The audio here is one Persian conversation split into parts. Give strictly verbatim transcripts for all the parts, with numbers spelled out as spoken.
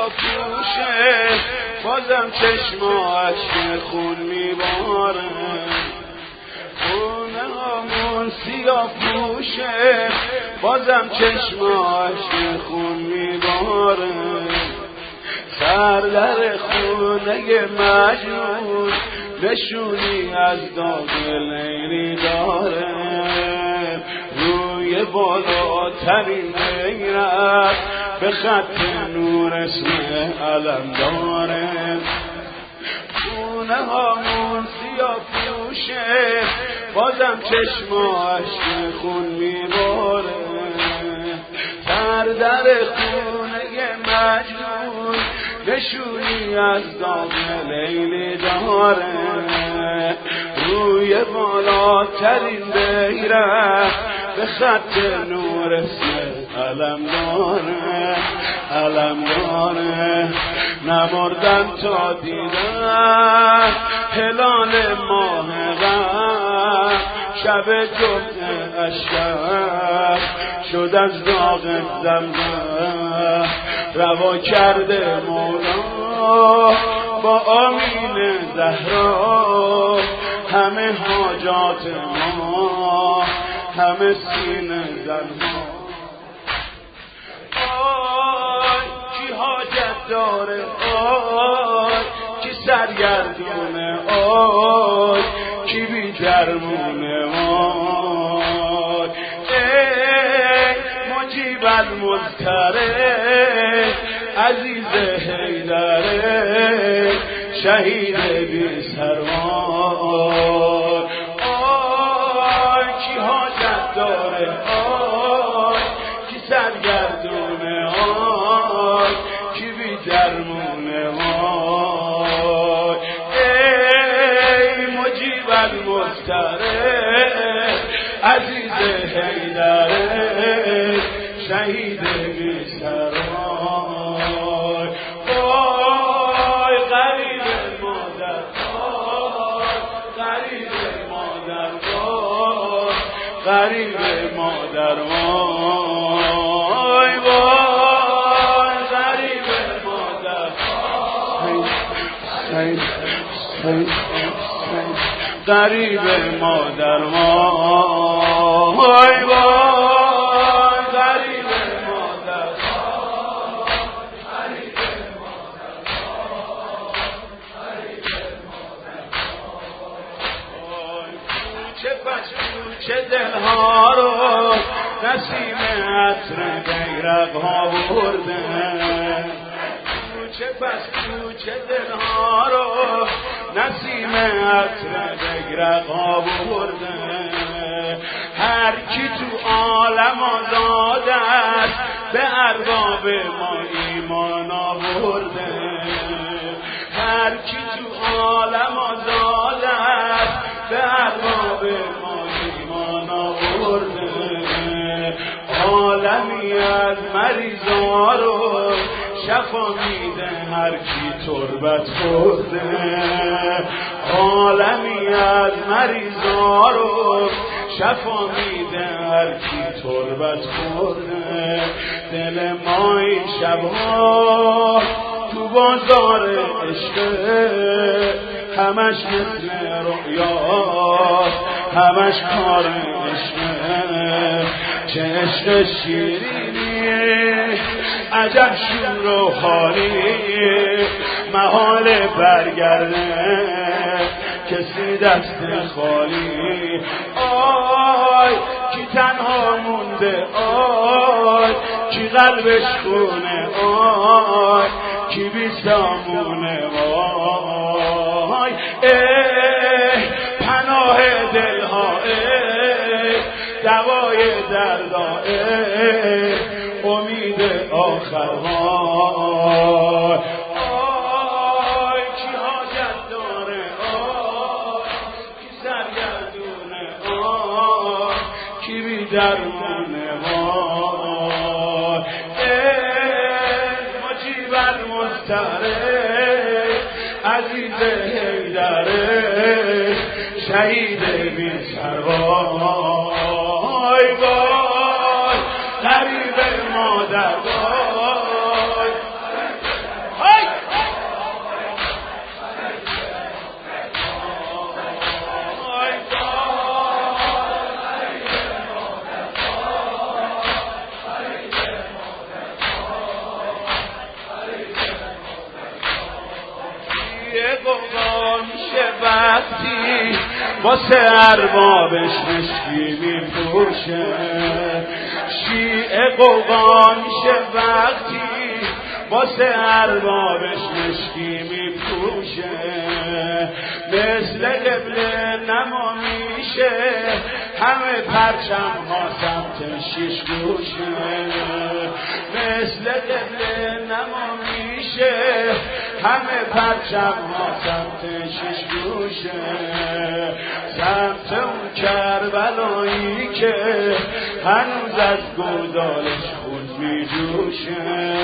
سیاپوشه بازم چشماش خون میباره، خونه همون سیاپوشه بازم چشماش خون میباره، سر در خونه مجنون نشونی از داغ لیلی داره، روی بالاترین غیرت به خط نور اسم علم داره، خونه هامون سیاپوشه بازم چشماش خون میباره، سر در خونه مجنون نشونی از داغ لیلی داره، روی بالاترین بیره به خط نور اسم علم داره، علم داره، نمردن تا دیدن هلال ماه غم، شب جمعه اشکر شد از داغ زمزم، روا کرده مولا با آمین زهرا همه حاجات ما، همه سینه زنها. آی کی حاجت داره، آی کی سرگردونه، آی کی بی درمونه، آی ای مجیب المضطره عزیز حیدره شهید بی سروار، آی کی حاجت داره، آی کی سرگردونه، آی کی بی درمونه، آی ای مجیب المضطره عزیز حیدره شهید بی سروار، وای غریب مادر، وای غریب مادر، وای غریب مادر، وای وای غریب مادر، غریب مادر، وای وای غریب مادر، چه پس چه دلها رو نسیم عطر بیرق ها برده، چه پس چه دلها رو نسیم عطر بیرق ها برده، هر کی تو عالم آزاد است به ارباب ما ایمان آورده، هر کی تو عالم آزاد است به ارباب ما ایمان آورده، عالمی از مریضا رو شفا میده هر کی تربت خورده، عالمی از مریضا رو شفا میده هر کی تربت خورده، دل ما این شبها تو بازار عشق همش مثل رؤیا، همش کار عشق، چه عشق شیرینی عجب شور و حالی، محال برگرده کسی دست خالی، آی کی تنها مونده، آی کی قلبش خونه، آی کی بی سامونه، آی ای پناه دلها، ای دوای دردا، ای امید آخر، آی آی کی حاجت داره، آی کی سرگردونه، آی کی بی درمونه، آی ای مجیب المضطره عزیز حیدره شهید بی سروار، وای وای غریب مادر، وای واسه اربابش مشکی میفروشه. شیعه قوقا میشه وقتی واسه اربابش مشکی میفروشه. مثل قبله نما میشه همه پرچم ها سمت شیش گوشه. مثل قبله نما میشه همه پرچم ها سمت شیش گوشه. سمت اون کربلایی که هنوز از گودالش خون میجوشه.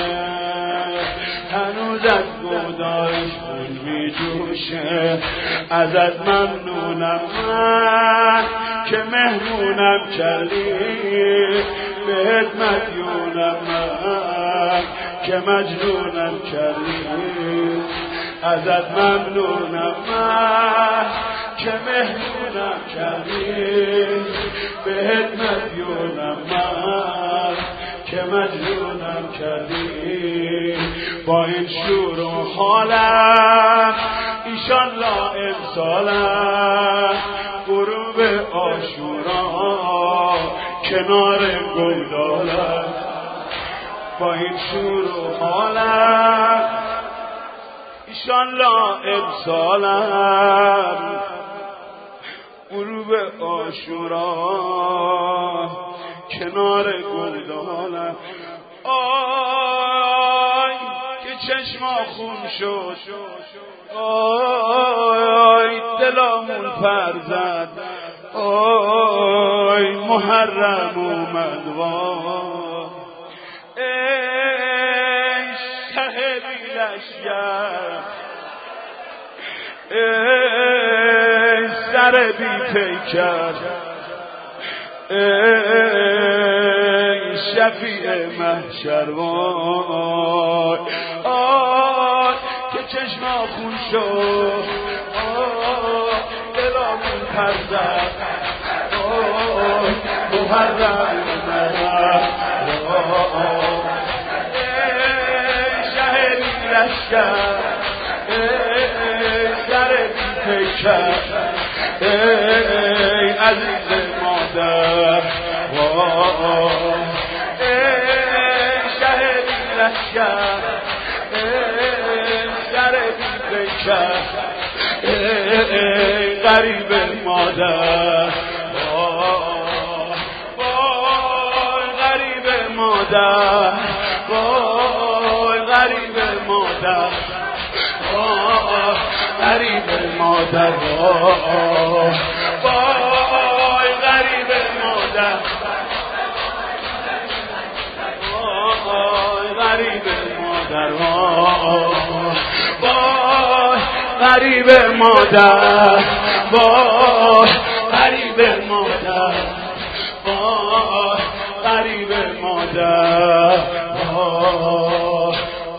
هنوز از گودالش خون میجوشه. ازت ممنونم من که مهمونم کردی، بهت مدیونم من که مجنونم کردی. ازت ممنونم من که مهمونم کردی، بهت مدیونم من که مجنونم کردی. با این شور و حالم ایشالله امسالم غروب عاشورا کنار گلدالم. با این شور و حالم ایشالله امسالم غروب عاشورا کنار گلدالم. آی که چشما خون شد، آی دلامون پر زد، آی محرم اومد وای. ای شهدی لشگر، ای سر بی پیکر، ای شفیع محشر وای. آی که چشما خون شد، آی دلامون پر زد، آی محرم اومد وای. ای شهدی لشگر، ای سر بی پیکر، ای عزیز مادر وای. ای شهدی لشگر، ای سر بی پیکر، ای غریب مادر وای. وای غریب مادر، وای غریب مادر، وای غریب مادر، وای غریب مادر، وای غریب مادر، وای غریب مادر، وای غریب مادر، وای غریب مادر، وای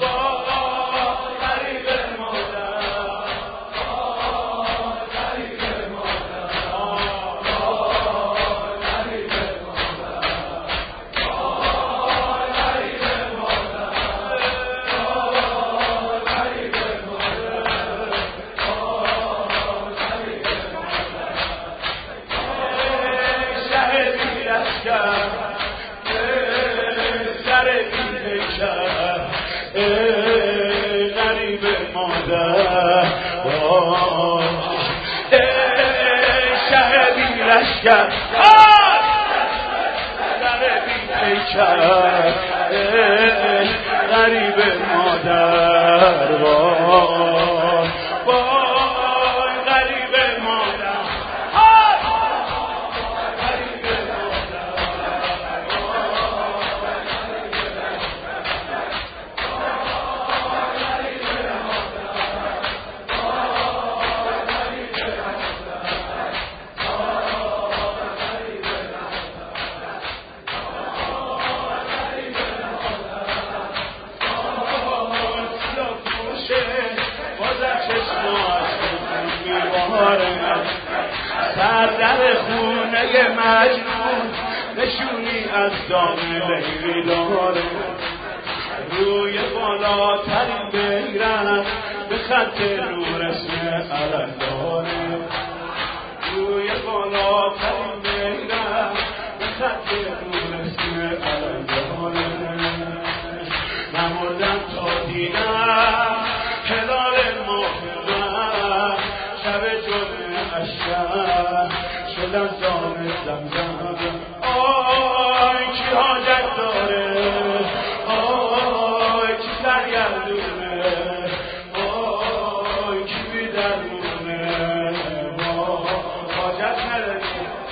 غریب مادر، شهدی لشگر، غریبی پیکر، غریب مادر، وای غریب مادر، سر در خونه مجنون نشونی از دام لیلی داره. روی بالاترین بیرن به خط نور اسم علم داره. روی بالاترین میرم به خط دونسته علم جهانه نمردم تا دیدم هلال ماه شب جمعه اشکر شدن جام زمزم آی کی حاجت داره آی کی سرگردونه آی کی بی درمونه حاجت نداری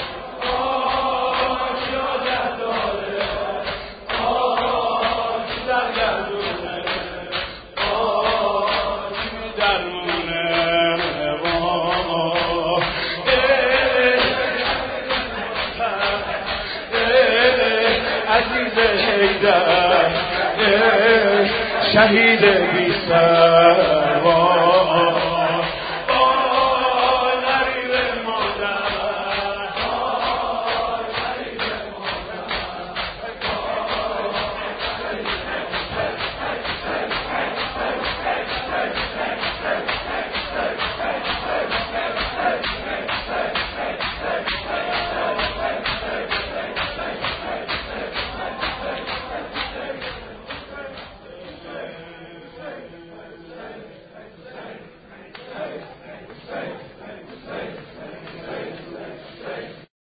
آی کی حاجت داره آی کی سرگردونه آی کی بی درمونه عزیز حیدر شهید بی سر